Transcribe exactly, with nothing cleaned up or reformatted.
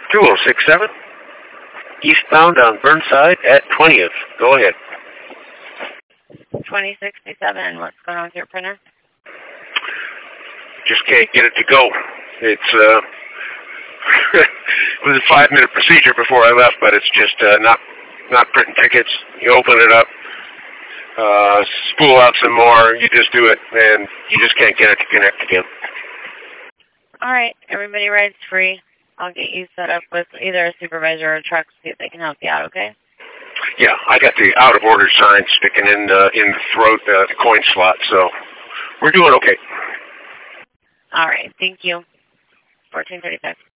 two oh six seven, eastbound on Burnside at twentieth. Go ahead. twenty sixty-seven, what's going on with your printer? Just can't get it to go. It's, uh, it was a five-minute procedure before I left, but it's just uh, not not printing tickets. You open it up, uh, spool out some more, you just do it, and you just can't get it to connect again. All right, everybody rides free. I'll get you set up with either a supervisor or a truck to see if they can help you out, okay? Yeah, I got the out-of-order sign sticking in, uh, in the throat, uh, the coin slot, so we're doing okay. All right, thank you. fourteen thirty-five.